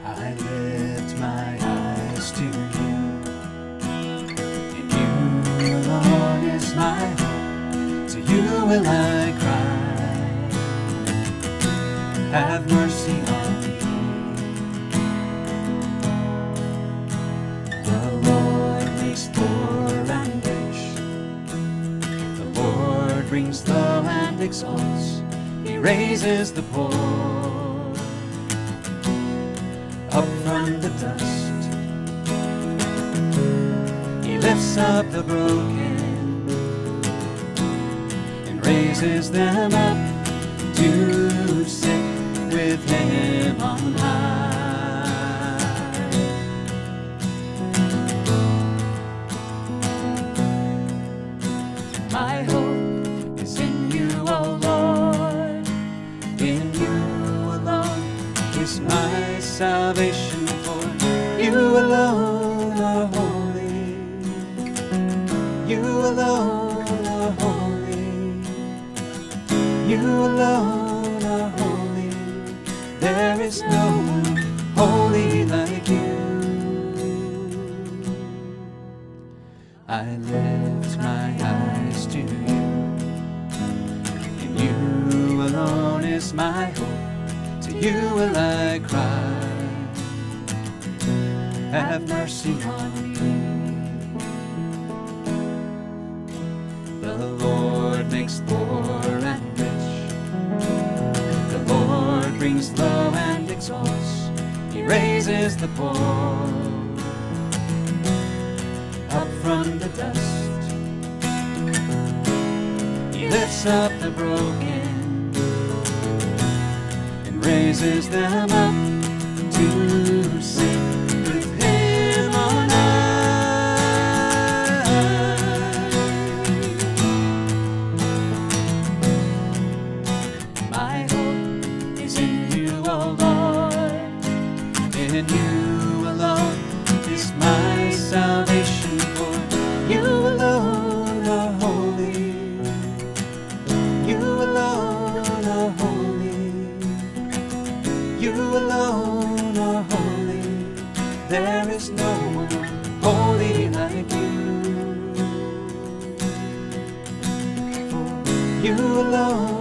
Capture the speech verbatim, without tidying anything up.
I lift my eyes to you. In you alone is my hope. To you will I cry. Have mercy on me. The Lord makes poor and rich. The Lord brings low and exalts. He raises the poor up from the dust. He lifts up the broken and raises them up to sit with him on high. My hope is in you, O Lord. In you alone is my salvation, for you alone are holy. You alone are holy. You alone are holy. There is no one holy like you. I lift my eyes to you. In you alone is my hope. To you will I cry. Have mercy on me. The Lord makes poor and rich. The Lord brings low and exalts. He raises the poor up from the dust. He lifts up the broken and raises them up to sit with him on high. My hope is in you, O Lord. In you alone is my salvation, for you alone are holy. You alone are holy. You alone are holy. There is no one holy like you. For you alone